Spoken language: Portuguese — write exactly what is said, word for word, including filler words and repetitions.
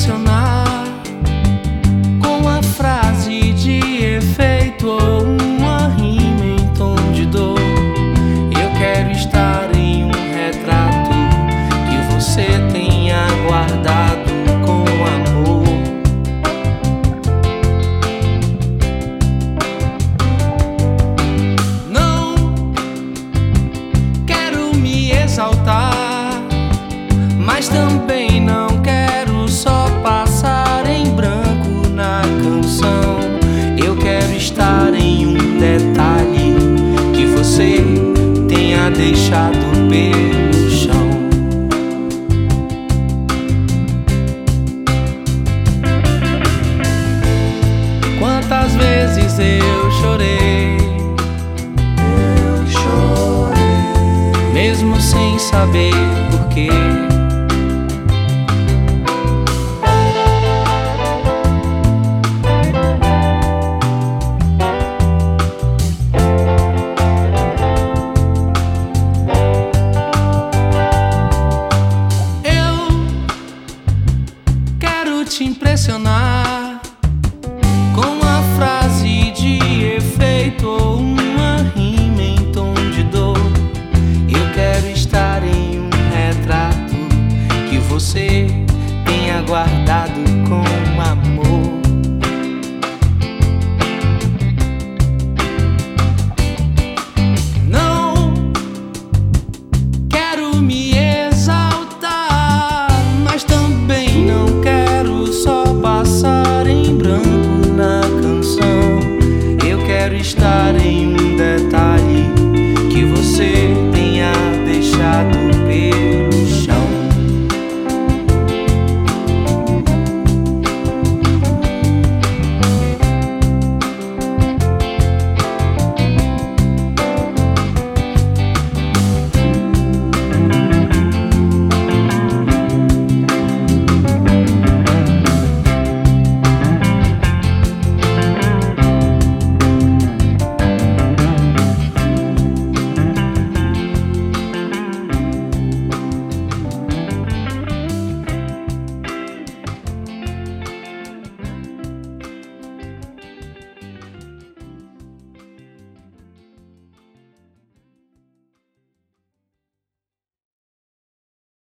impressionar com a frase de efeito ou uma rima em tom de dor. Eu quero estar em um retrato que você tenha guardado com amor. Não quero me exaltar, mas também não quero só passar em branco na canção. Eu quero estar em um detalhe que você tenha deixado pelo chão. Quantas vezes eu chorei, Eu chorei, mesmo sem saber porquê. Te impressionar com a frase de efeito ou uma rima em tom de dor. Eu quero estar em um retrato que você tenha guardado com